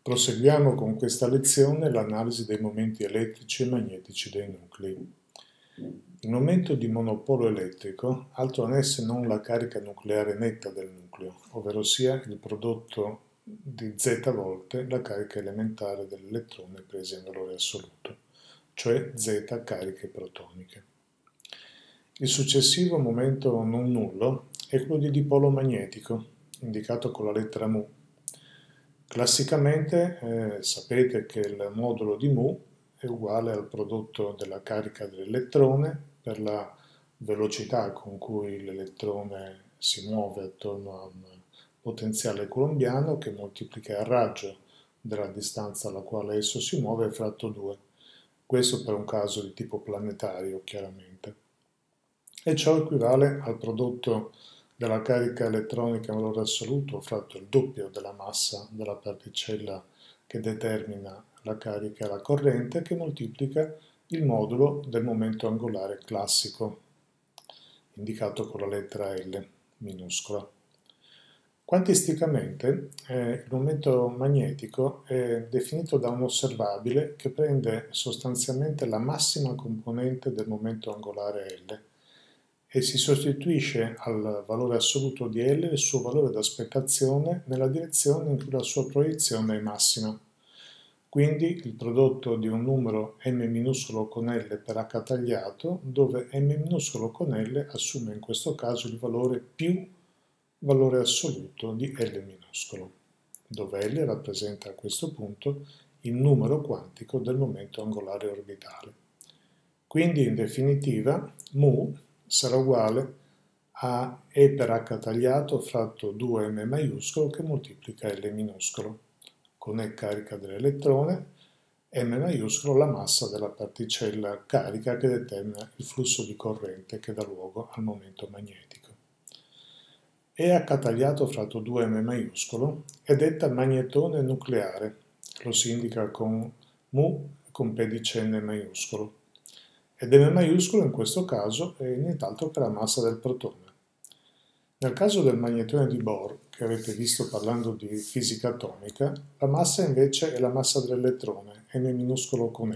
Proseguiamo con questa lezione l'analisi dei momenti elettrici e magnetici dei nuclei. Il momento di monopolo elettrico altro non è se non la carica nucleare netta del nucleo, ovvero sia il prodotto di z volte la carica elementare dell'elettrone presa in valore assoluto, cioè z cariche protoniche. Il successivo momento non nullo è quello di dipolo magnetico, indicato con la lettera mu. Classicamente sapete che il modulo di mu è uguale al prodotto della carica dell'elettrone per la velocità con cui l'elettrone si muove attorno a un potenziale coulombiano che moltiplica il raggio della distanza alla quale esso si muove fratto 2. Questo per un caso di tipo planetario, chiaramente. E ciò equivale al prodotto della carica elettronica in valore assoluto fratto il doppio della massa della particella che determina la carica e la corrente, che moltiplica il modulo del momento angolare classico, indicato con la lettera L minuscola. Quantisticamente il momento magnetico è definito da un osservabile che prende sostanzialmente la massima componente del momento angolare L e si sostituisce al valore assoluto di L il suo valore d'aspettazione nella direzione in cui la sua proiezione è massima. Quindi il prodotto di un numero m minuscolo con L per h tagliato, dove m minuscolo con L assume in questo caso il valore più valore assoluto di L minuscolo, dove L rappresenta a questo punto il numero quantico del momento angolare orbitale. Quindi in definitiva mu sarà uguale a E per H tagliato fratto 2m maiuscolo che moltiplica L minuscolo, con E carica dell'elettrone, m maiuscolo la massa della particella carica che determina il flusso di corrente che dà luogo al momento magnetico. EH tagliato fratto 2m maiuscolo è detta magnetone nucleare, lo si indica con mu con pedice n maiuscolo, ed m maiuscolo in questo caso è nient'altro che la massa del protone. Nel caso del magnetone di Bohr, che avete visto parlando di fisica atomica, la massa invece è la massa dell'elettrone, m minuscolo con E.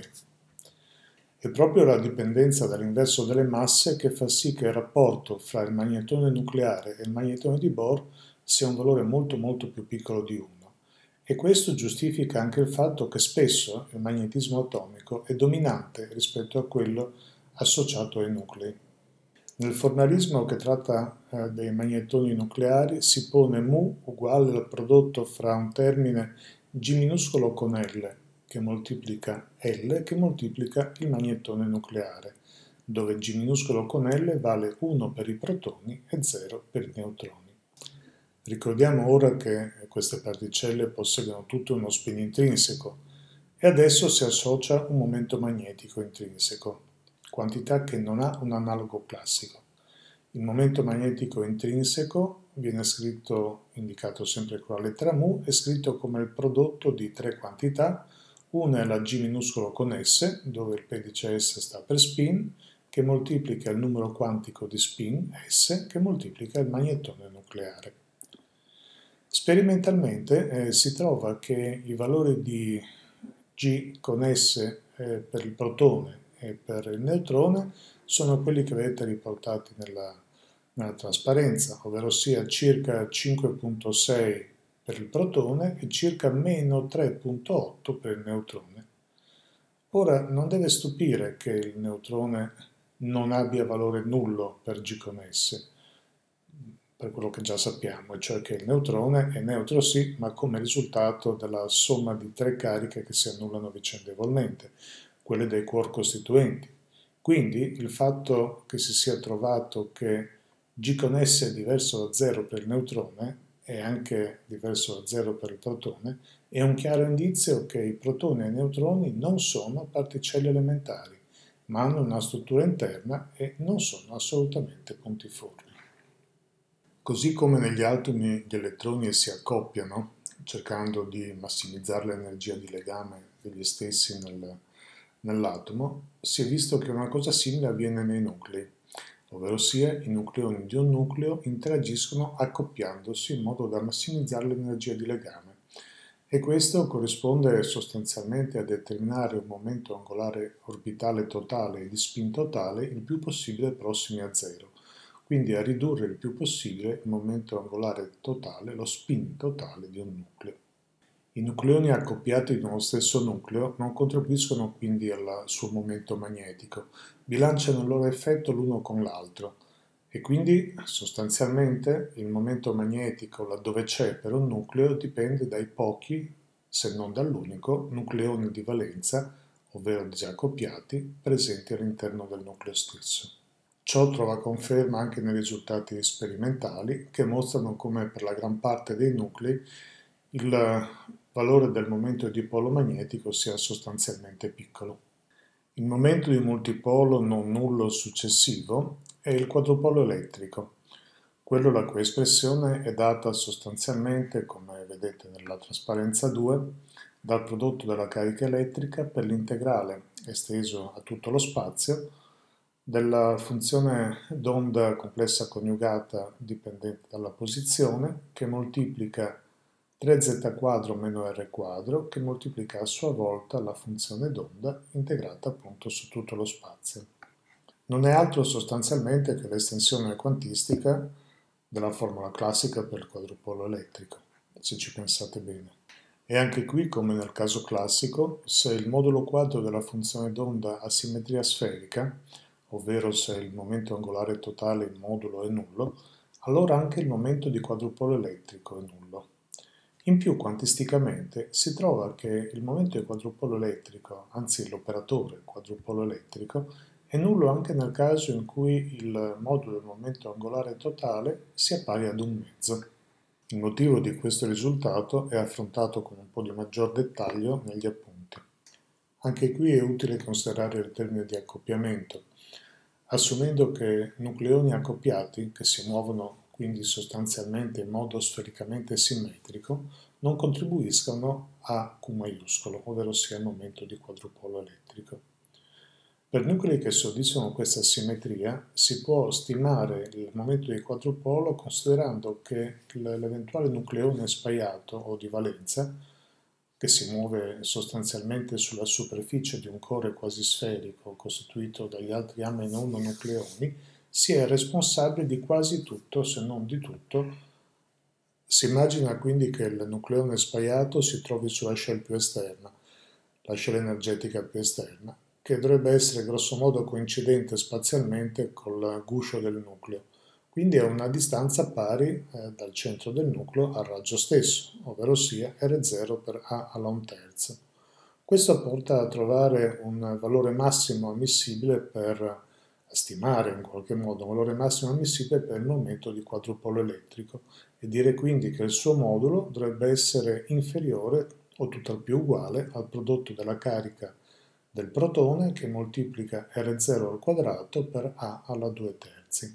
È proprio la dipendenza dall'inverso delle masse che fa sì che il rapporto fra il magnetone nucleare e il magnetone di Bohr sia un valore molto più piccolo di 1. E questo giustifica anche il fatto che spesso il magnetismo atomico è dominante rispetto a quello associato ai nuclei. Nel formalismo che tratta dei magnetoni nucleari si pone mu uguale al prodotto fra un termine G minuscolo con L, che moltiplica L, che moltiplica il magnetone nucleare, dove G minuscolo con L vale 1 per i protoni e 0 per i neutroni. Ricordiamo ora che queste particelle possiedono tutto uno spin intrinseco e adesso si associa un momento magnetico intrinseco, quantità che non ha un analogo classico. Il momento magnetico intrinseco viene scritto, indicato sempre con la lettera mu, è scritto come il prodotto di tre quantità. Una è la G minuscolo con S, dove il pedice S sta per spin, che moltiplica il numero quantico di spin, S, che moltiplica il magnetone nucleare. Sperimentalmente si trova che i valori di G con S per il protone e per il neutrone sono quelli che vedete riportati nella trasparenza, ovvero sia circa 5,6 per il protone e circa meno 3,8 per il neutrone. Ora non deve stupire che il neutrone non abbia valore nullo per G con S, per quello che già sappiamo, cioè che il neutrone è neutro sì, ma come risultato della somma di tre cariche che si annullano vicendevolmente, quelle dei quark costituenti. Quindi il fatto che si sia trovato che G con S è diverso da 0 per il neutrone e anche diverso da 0 per il protone è un chiaro indizio che i protoni e i neutroni non sono particelle elementari, ma hanno una struttura interna e non sono assolutamente puntiformi. Così come negli atomi gli elettroni si accoppiano, cercando di massimizzare l'energia di legame degli stessi nell'atomo, si è visto che una cosa simile avviene nei nuclei, ovvero sia i nucleoni di un nucleo interagiscono accoppiandosi in modo da massimizzare l'energia di legame. e questo corrisponde sostanzialmente a determinare un momento angolare orbitale totale e di spin totale il più possibile prossimi a zero, quindi a ridurre il più possibile il momento angolare totale, lo spin totale di un nucleo. I nucleoni accoppiati di uno stesso nucleo non contribuiscono quindi al suo momento magnetico, bilanciano il loro effetto l'uno con l'altro e quindi sostanzialmente il momento magnetico laddove c'è per un nucleo dipende dai pochi, se non dall'unico, nucleoni di valenza, ovvero disaccoppiati, presenti all'interno del nucleo stesso. Ciò trova conferma anche nei risultati sperimentali che mostrano come per la gran parte dei nuclei il valore del momento dipolo magnetico sia sostanzialmente piccolo. Il momento di multipolo non nullo successivo è il quadrupolo elettrico, quello la cui espressione è data sostanzialmente, come vedete nella trasparenza 2, dal prodotto della carica elettrica per l'integrale esteso a tutto lo spazio della funzione d'onda complessa coniugata dipendente dalla posizione che moltiplica 3z quadro meno r quadro che moltiplica a sua volta la funzione d'onda integrata appunto su tutto lo spazio. Non è altro sostanzialmente che l'estensione quantistica della formula classica per il quadrupolo elettrico, se ci pensate bene. E anche qui, come nel caso classico, se il modulo quadro della funzione d'onda ha simmetria sferica, ovvero se il momento angolare totale in modulo è nullo, allora anche il momento di quadrupolo elettrico è nullo. In più, quantisticamente, si trova che il momento di quadrupolo elettrico, anzi l'operatore quadrupolo elettrico, è nullo anche nel caso in cui il modulo del momento angolare totale sia pari ad un mezzo. Il motivo di questo risultato è affrontato con un po' di maggior dettaglio negli appunti. Anche qui è utile considerare il termine di accoppiamento, assumendo che nucleoni accoppiati, che si muovono quindi sostanzialmente in modo sfericamente simmetrico, non contribuiscano a Q maiuscolo, ovvero sia il momento di quadrupolo elettrico. Per nuclei che soddisfano questa simmetria si può stimare il momento di quadrupolo considerando che l'eventuale nucleone spaiato o di valenza, che si muove sostanzialmente sulla superficie di un core quasi sferico costituito dagli altri A-1 nucleoni, sia responsabile di quasi tutto, se non di tutto. Si immagina quindi che il nucleone spaiato si trovi sulla shell più esterna, la shell energetica più esterna, che dovrebbe essere grossomodo coincidente spazialmente col guscio del nucleo, quindi a una distanza pari dal centro del nucleo al raggio stesso, ovvero sia R0 per A alla 1/3. Questo porta a trovare un valore massimo ammissibile a stimare in qualche modo un valore massimo ammissibile per il momento di quadrupolo elettrico e dire quindi che il suo modulo dovrebbe essere inferiore o tutt'al più uguale al prodotto della carica del protone che moltiplica R0 al quadrato per A alla 2/3.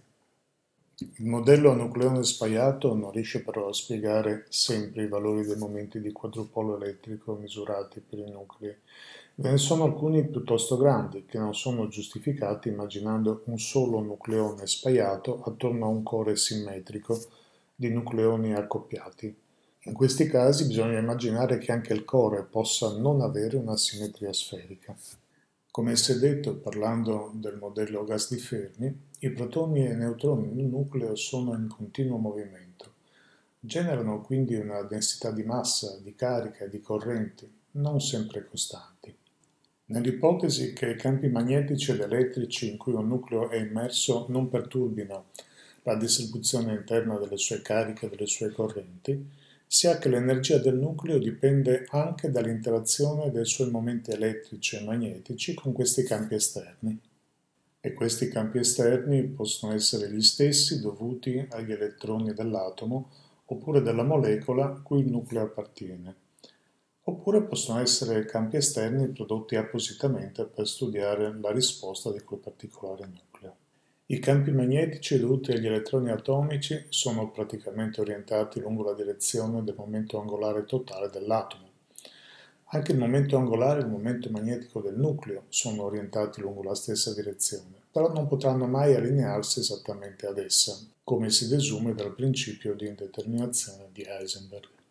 Il modello a nucleone spaiato non riesce però a spiegare sempre i valori dei momenti di quadrupolo elettrico misurati per i nuclei. Ve ne sono alcuni piuttosto grandi che non sono giustificati immaginando un solo nucleone spaiato attorno a un core simmetrico di nucleoni accoppiati. In questi casi bisogna immaginare che anche il core possa non avere una simmetria sferica. Come si è detto parlando del modello gas di Fermi, i protoni e i neutroni in un nucleo sono in continuo movimento. Generano quindi una densità di massa, di carica e di correnti non sempre costanti. Nell'ipotesi che i campi magnetici ed elettrici in cui un nucleo è immerso non perturbino la distribuzione interna delle sue cariche e delle sue correnti, si ha che l'energia del nucleo dipende anche dall'interazione dei suoi momenti elettrici e magnetici con questi campi esterni. E questi campi esterni possono essere gli stessi dovuti agli elettroni dell'atomo oppure della molecola a cui il nucleo appartiene. Oppure possono essere campi esterni prodotti appositamente per studiare la risposta di quel particolare nucleo. I campi magnetici dovuti agli elettroni atomici sono praticamente orientati lungo la direzione del momento angolare totale dell'atomo. Anche il momento angolare e il momento magnetico del nucleo sono orientati lungo la stessa direzione, però non potranno mai allinearsi esattamente ad essa, come si desume dal principio di indeterminazione di Heisenberg.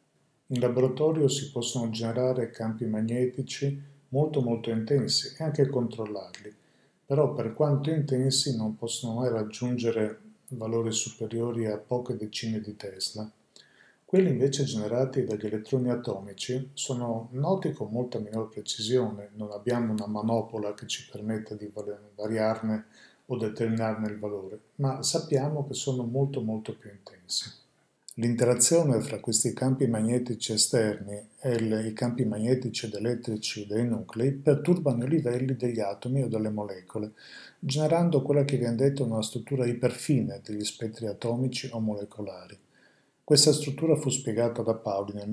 In laboratorio si possono generare campi magnetici molto intensi e anche controllarli, però per quanto intensi non possono mai raggiungere valori superiori a poche decine di Tesla. Quelli invece generati dagli elettroni atomici sono noti con molta minor precisione, non abbiamo una manopola che ci permetta di variarne o determinarne il valore, ma sappiamo che sono molto più intensi. L'interazione fra questi campi magnetici esterni e i campi magnetici ed elettrici dei nuclei perturbano i livelli degli atomi o delle molecole, generando quella che viene detta una struttura iperfine degli spettri atomici o molecolari. Questa struttura fu spiegata da Pauli nel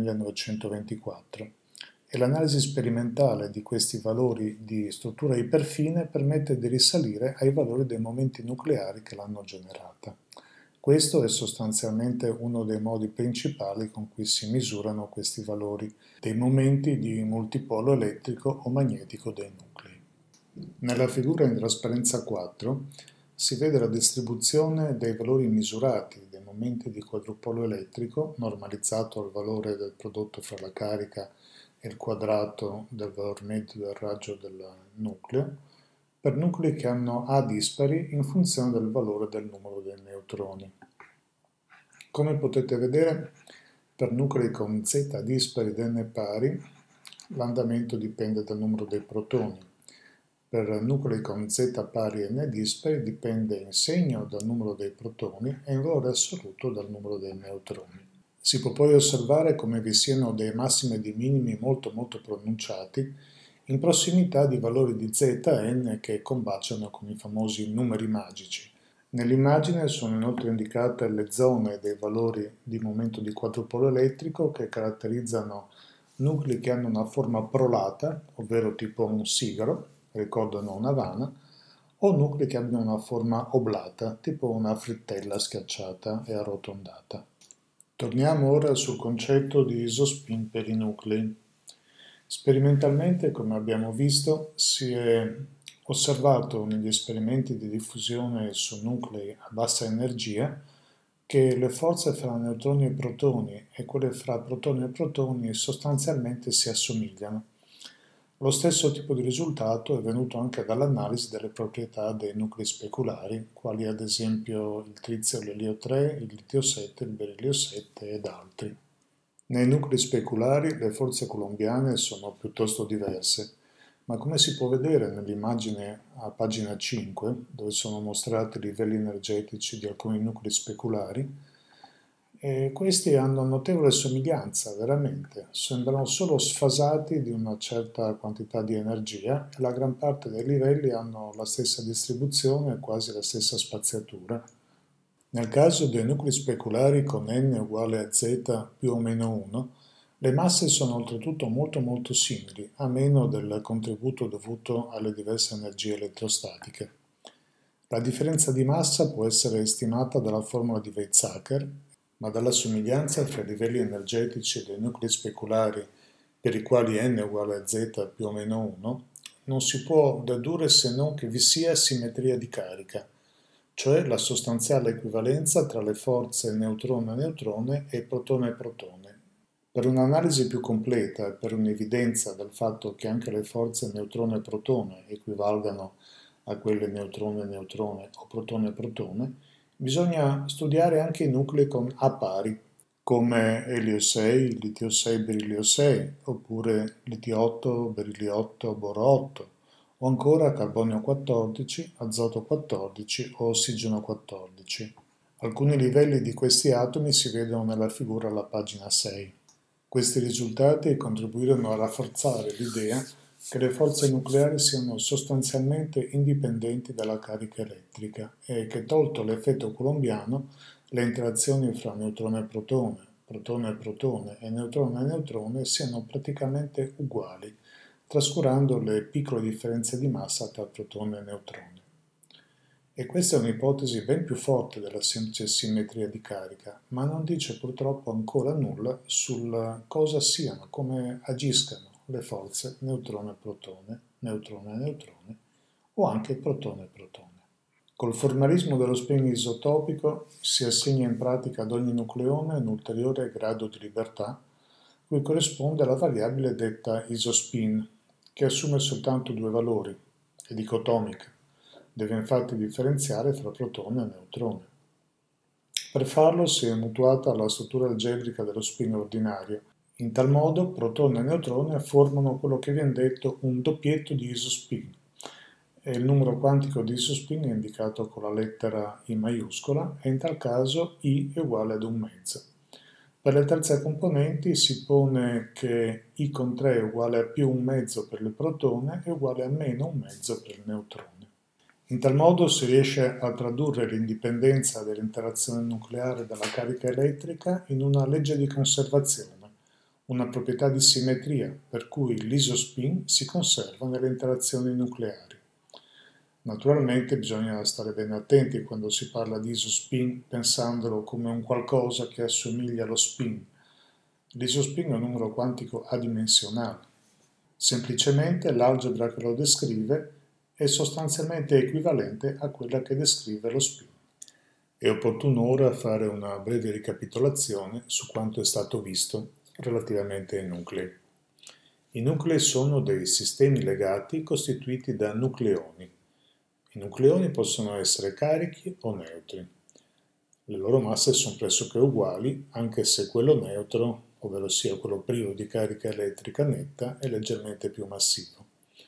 1924 e l'analisi sperimentale di questi valori di struttura iperfine permette di risalire ai valori dei momenti nucleari che l'hanno generata. Questo è sostanzialmente uno dei modi principali con cui si misurano questi valori dei momenti di multipolo elettrico o magnetico dei nuclei. Nella figura in trasparenza 4 si vede la distribuzione dei valori misurati dei momenti di quadrupolo elettrico normalizzato al valore del prodotto fra la carica e il quadrato del valore medio del raggio del nucleo per nuclei che hanno A dispari in funzione del valore del numero dei neutroni. Come potete vedere, per nuclei con Z dispari ed N pari, l'andamento dipende dal numero dei protoni. Per nuclei con Z pari e N dispari dipende in segno dal numero dei protoni e in valore assoluto dal numero dei neutroni. Si può poi osservare come vi siano dei massimi e dei minimi molto pronunciati in prossimità di valori di Z e N che combaciano con i famosi numeri magici. Nell'immagine sono inoltre indicate le zone dei valori di momento di quadrupolo elettrico che caratterizzano nuclei che hanno una forma prolata, ovvero tipo un sigaro, ricordano una vana, o nuclei che abbiano una forma oblata, tipo una frittella schiacciata e arrotondata. Torniamo ora sul concetto di isospin per i nuclei. Sperimentalmente, come abbiamo visto, si è osservato negli esperimenti di diffusione su nuclei a bassa energia che le forze fra neutroni e protoni e quelle fra protoni e protoni sostanzialmente si assomigliano. Lo stesso tipo di risultato è venuto anche dall'analisi delle proprietà dei nuclei speculari, quali ad esempio il trizio l'elio 3, il litio 7, il berillio 7 ed altri. Nei nuclei speculari le forze coulombiane sono piuttosto diverse, ma come si può vedere nell'immagine a pagina 5, dove sono mostrati i livelli energetici di alcuni nuclei speculari, questi hanno notevole somiglianza, veramente, sembrano solo sfasati di una certa quantità di energia e la gran parte dei livelli hanno la stessa distribuzione e quasi la stessa spaziatura. Nel caso dei nuclei speculari con n uguale a z più o meno 1, le masse sono oltretutto molto simili, a meno del contributo dovuto alle diverse energie elettrostatiche. La differenza di massa può essere stimata dalla formula di Weizsäcker, ma dalla somiglianza fra i livelli energetici dei nuclei speculari per i quali n è uguale a z più o meno 1, non si può dedurre se non che vi sia simmetria di carica, cioè la sostanziale equivalenza tra le forze neutrone-neutrone e protone-protone. Per un'analisi più completa e per un'evidenza del fatto che anche le forze neutrone-protone equivalgano a quelle neutrone-neutrone o protone-protone, bisogna studiare anche i nuclei con A pari, come elio 6, litio 6, berillio 6, oppure litio 8, berillio 8, boro 8, o ancora carbonio 14, azoto 14 o ossigeno 14. Alcuni livelli di questi atomi si vedono nella figura alla pagina 6. Questi risultati contribuirono a rafforzare l'idea che le forze nucleari siano sostanzialmente indipendenti dalla carica elettrica e che, tolto l'effetto coulombiano, le interazioni fra neutrone e protone e neutrone siano praticamente uguali, trascurando le piccole differenze di massa tra protone e neutrone. E questa è un'ipotesi ben più forte della semplice simmetria di carica, ma non dice purtroppo ancora nulla sul cosa siano, come agiscano le forze neutrone-neutrone o anche protone-protone. Col formalismo dello spin isotopico si assegna in pratica ad ogni nucleone un ulteriore grado di libertà, cui corrisponde la variabile detta isospin, che assume soltanto due valori, è dicotomica, deve infatti differenziare fra protone e neutrone. Per farlo si è mutuata la struttura algebrica dello spin ordinario. In tal modo protone e neutrone formano quello che viene detto un doppietto di isospin, e il numero quantico di isospin è indicato con la lettera I maiuscola e in tal caso I è uguale ad un mezzo. Per le terze componenti si pone che I con 3 è uguale a più un mezzo per il protone e uguale a meno un mezzo per il neutrone. In tal modo si riesce a tradurre l'indipendenza dell'interazione nucleare dalla carica elettrica in una legge di conservazione, una proprietà di simmetria per cui l'isospin si conserva nelle interazioni nucleari. Naturalmente bisogna stare bene attenti quando si parla di isospin pensandolo come un qualcosa che assomiglia allo spin. L'isospin è un numero quantico adimensionale. Semplicemente l'algebra che lo descrive è sostanzialmente equivalente a quella che descrive lo spin. È opportuno ora fare una breve ricapitolazione su quanto è stato visto relativamente ai nuclei. I nuclei sono dei sistemi legati costituiti da nucleoni. I nucleoni possono essere carichi o neutri. Le loro masse sono pressoché uguali, anche se quello neutro, ovvero sia quello privo di carica elettrica netta, è leggermente più massivo.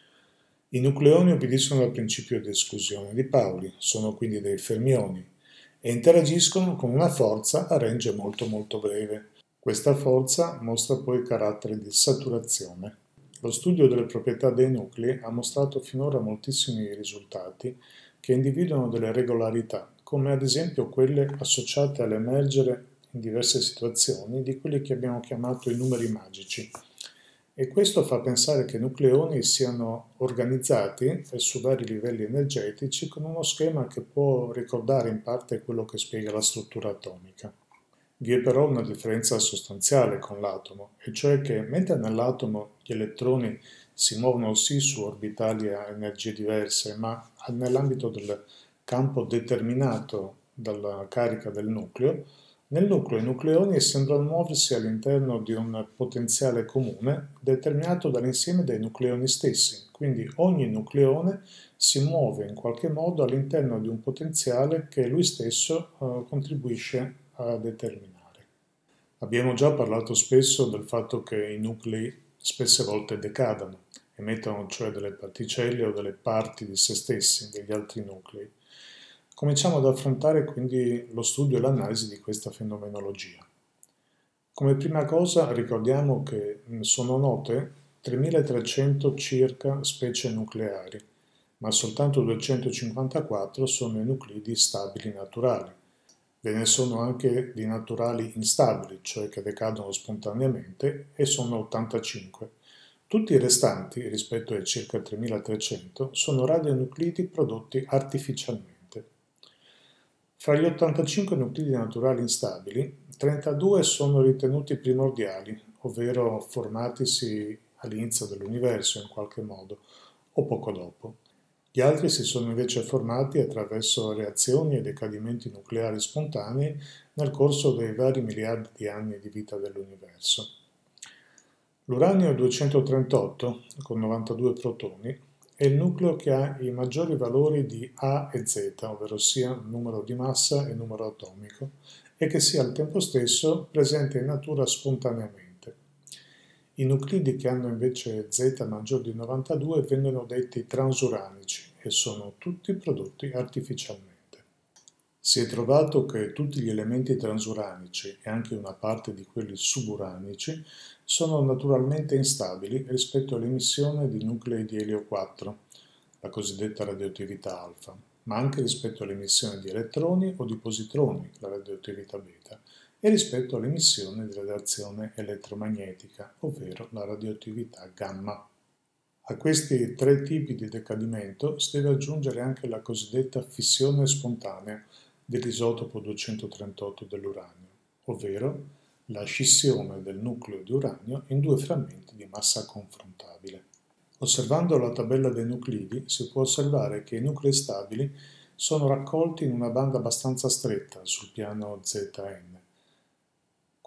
I nucleoni obbediscono al principio di esclusione di Pauli, sono quindi dei fermioni e interagiscono con una forza a range molto breve. Questa forza mostra poi carattere di saturazione. Lo studio delle proprietà dei nuclei ha mostrato finora moltissimi risultati che individuano delle regolarità, come ad esempio quelle associate all'emergere in diverse situazioni di quelli che abbiamo chiamato i numeri magici. E questo fa pensare che i nucleoni siano organizzati su vari livelli energetici con uno schema che può ricordare in parte quello che spiega la struttura atomica. Vi è però una differenza sostanziale con l'atomo, e cioè che mentre nell'atomo gli elettroni si muovono sì su orbitali a energie diverse, ma nell'ambito del campo determinato dalla carica del nucleo, nel nucleo i nucleoni sembrano muoversi all'interno di un potenziale comune determinato dall'insieme dei nucleoni stessi, quindi ogni nucleone si muove in qualche modo all'interno di un potenziale che lui stesso contribuisce a determinare. Abbiamo già parlato spesso del fatto che i nuclei spesse volte decadano, emettono cioè delle particelle o delle parti di se stessi, degli altri nuclei. Cominciamo ad affrontare quindi lo studio e l'analisi di questa fenomenologia. Come prima cosa ricordiamo che sono note 3300 circa specie nucleari, ma soltanto 254 sono i nuclidi stabili naturali. Ve ne sono anche di naturali instabili, cioè che decadono spontaneamente, e sono 85. Tutti i restanti, rispetto ai circa 3300, sono radionuclidi prodotti artificialmente. Fra gli 85 nuclidi naturali instabili, 32 sono ritenuti primordiali, ovvero formatisi all'inizio dell'universo in qualche modo, o poco dopo. Gli altri si sono invece formati attraverso reazioni e decadimenti nucleari spontanei nel corso dei vari miliardi di anni di vita dell'universo. L'uranio 238, con 92 protoni, è il nucleo che ha i maggiori valori di A e Z, ovvero sia numero di massa e numero atomico, e che sia al tempo stesso presente in natura spontaneamente. I nuclidi che hanno invece Z maggiore di 92 vengono detti transuranici e sono tutti prodotti artificialmente. Si è trovato che tutti gli elementi transuranici e anche una parte di quelli suburanici sono naturalmente instabili rispetto all'emissione di nuclei di elio 4, la cosiddetta radioattività alfa, ma anche rispetto all'emissione di elettroni o di positroni, la radioattività beta, e rispetto all'emissione di radiazione elettromagnetica, ovvero la radioattività gamma. A questi tre tipi di decadimento si deve aggiungere anche la cosiddetta fissione spontanea dell'isotopo 238 dell'uranio, ovvero la scissione del nucleo di uranio in due frammenti di massa confrontabile. Osservando la tabella dei nuclidi si può osservare che i nuclei stabili sono raccolti in una banda abbastanza stretta sul piano Zn.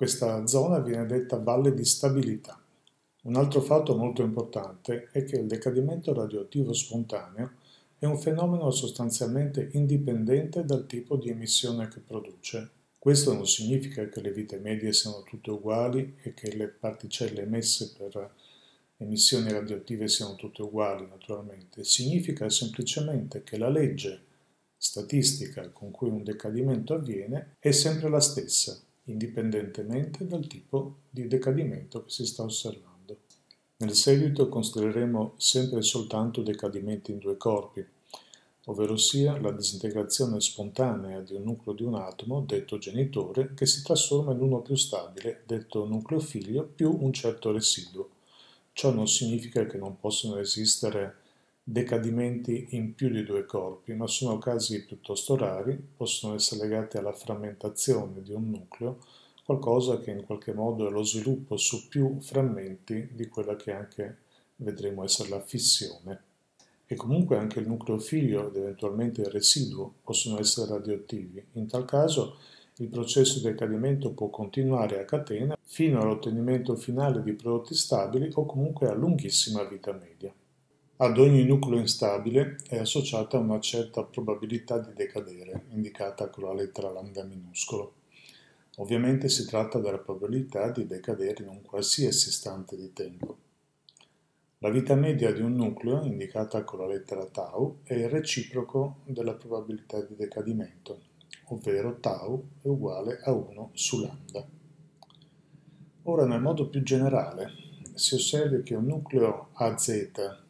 Questa zona viene detta valle di stabilità. Un altro fatto molto importante è che il decadimento radioattivo spontaneo è un fenomeno sostanzialmente indipendente dal tipo di emissione che produce. Questo non significa che le vite medie siano tutte uguali e che le particelle emesse per emissioni radioattive siano tutte uguali, naturalmente. Significa semplicemente che la legge statistica con cui un decadimento avviene è sempre la stessa, indipendentemente dal tipo di decadimento che si sta osservando. Nel seguito considereremo sempre e soltanto decadimenti in due corpi, ovverosia la disintegrazione spontanea di un nucleo di un atomo, detto genitore, che si trasforma in uno più stabile, detto nucleo figlio, più un certo residuo. Ciò non significa che non possono esistere decadimenti in più di due corpi, ma sono casi piuttosto rari, possono essere legati alla frammentazione di un nucleo, qualcosa che in qualche modo è lo sviluppo su più frammenti di quella che anche vedremo essere la fissione. E comunque anche il nucleo figlio ed eventualmente il residuo possono essere radioattivi. In tal caso il processo di decadimento può continuare a catena fino all'ottenimento finale di prodotti stabili o comunque a lunghissima vita media. Ad ogni nucleo instabile è associata una certa probabilità di decadere, indicata con la lettera lambda minuscolo. Ovviamente si tratta della probabilità di decadere in un qualsiasi istante di tempo. La vita media di un nucleo, indicata con la lettera tau, è il reciproco della probabilità di decadimento, ovvero tau è uguale a 1 su lambda. Ora, nel modo più generale, si osservi che un nucleo AZ,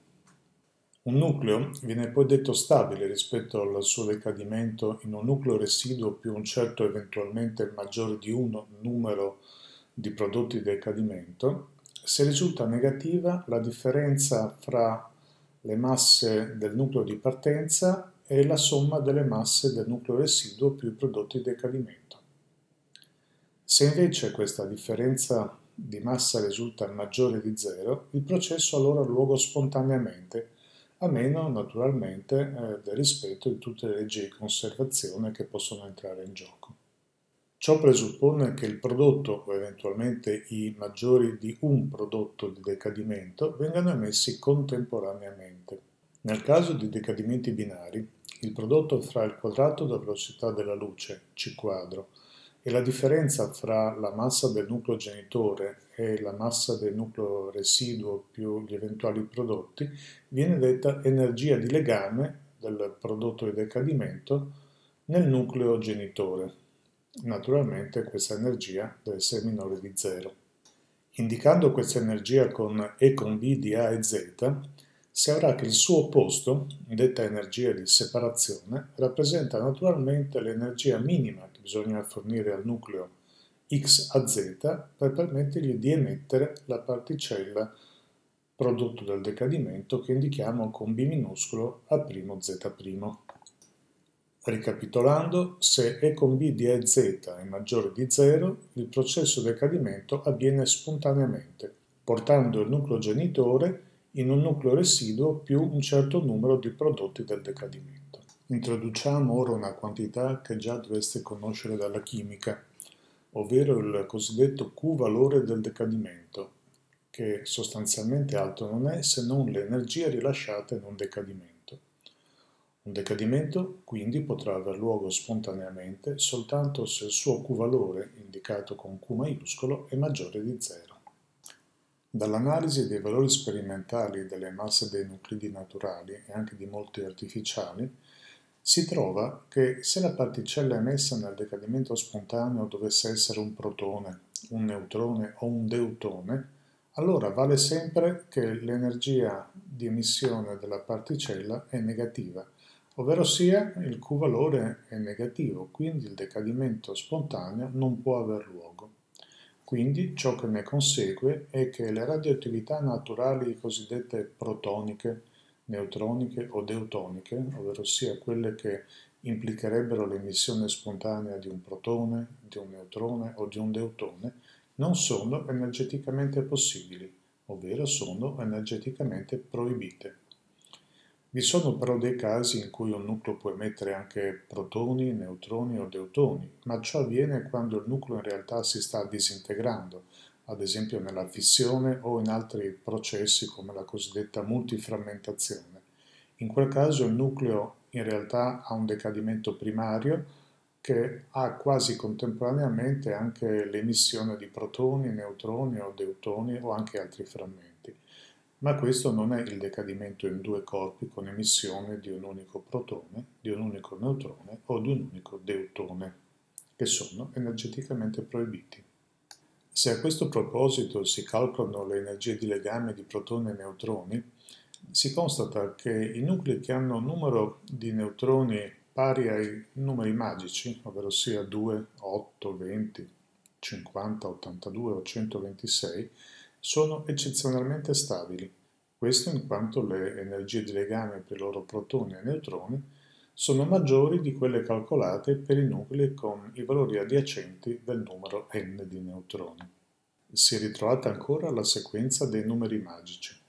un nucleo viene poi detto stabile rispetto al suo decadimento in un nucleo residuo più un certo eventualmente maggiore di 1 numero di prodotti di decadimento, se risulta negativa la differenza fra le masse del nucleo di partenza e la somma delle masse del nucleo residuo più i prodotti di decadimento. Se invece questa differenza di massa risulta maggiore di 0, il processo allora ha luogo spontaneamente, a meno naturalmente del rispetto di tutte le leggi di conservazione che possono entrare in gioco. Ciò presuppone che il prodotto o eventualmente i maggiori di un prodotto di decadimento vengano emessi contemporaneamente. Nel caso di decadimenti binari, il prodotto fra il quadrato della velocità della luce, c quadro, e la differenza fra la massa del nucleo genitore e la massa del nucleo residuo più gli eventuali prodotti viene detta energia di legame del prodotto di decadimento nel nucleo genitore. Naturalmente questa energia deve essere minore di 0. Indicando questa energia con E con B di A e Z, si avrà che il suo opposto, detta energia di separazione, rappresenta naturalmente l'energia minima che bisogna fornire al nucleo X a Z per permettergli di emettere la particella prodotto del decadimento che indichiamo con B minuscolo A' Z'. Ricapitolando, se E con B di EZ è maggiore di 0, il processo di decadimento avviene spontaneamente, portando il nucleo genitore in un nucleo residuo più un certo numero di prodotti del decadimento. Introduciamo ora una quantità che già dovreste conoscere dalla chimica, ovvero il cosiddetto Q-valore del decadimento, che sostanzialmente altro non è se non l'energia rilasciata in un decadimento. Un decadimento quindi potrà aver luogo spontaneamente soltanto se il suo Q-valore, indicato con Q maiuscolo, è maggiore di 0. Dall'analisi dei valori sperimentali delle masse dei nuclidi naturali e anche di molti artificiali, si trova che se la particella emessa nel decadimento spontaneo dovesse essere un protone, un neutrone o un deutone, allora vale sempre che l'energia di emissione della particella è negativa, ovverosia il Q-valore è negativo, quindi il decadimento spontaneo non può aver luogo. Quindi ciò che ne consegue è che le radioattività naturali cosiddette protoniche, neutroniche o deutoniche, ovverosia quelle che implicherebbero l'emissione spontanea di un protone, di un neutrone o di un deutone, non sono energeticamente possibili, ovvero sono energeticamente proibite. Vi sono però dei casi in cui un nucleo può emettere anche protoni, neutroni o deutoni, ma ciò avviene quando il nucleo in realtà si sta disintegrando, ad esempio nella fissione o in altri processi come la cosiddetta multiframmentazione. In quel caso il nucleo in realtà ha un decadimento primario che ha quasi contemporaneamente anche l'emissione di protoni, neutroni o deutoni o anche altri frammenti. Ma questo non è il decadimento in due corpi con emissione di un unico protone, di un unico neutrone o di un unico deutone, che sono energeticamente proibiti. Se a questo proposito si calcolano le energie di legame di protoni e neutroni, si constata che i nuclei che hanno un numero di neutroni pari ai numeri magici, ovvero sia 2, 8, 20, 50, 82 o 126, sono eccezionalmente stabili. Questo in quanto le energie di legame per i loro protoni e neutroni sono maggiori di quelle calcolate per i nuclei con i valori adiacenti del numero n di neutroni. Si è ritrovata ancora la sequenza dei numeri magici.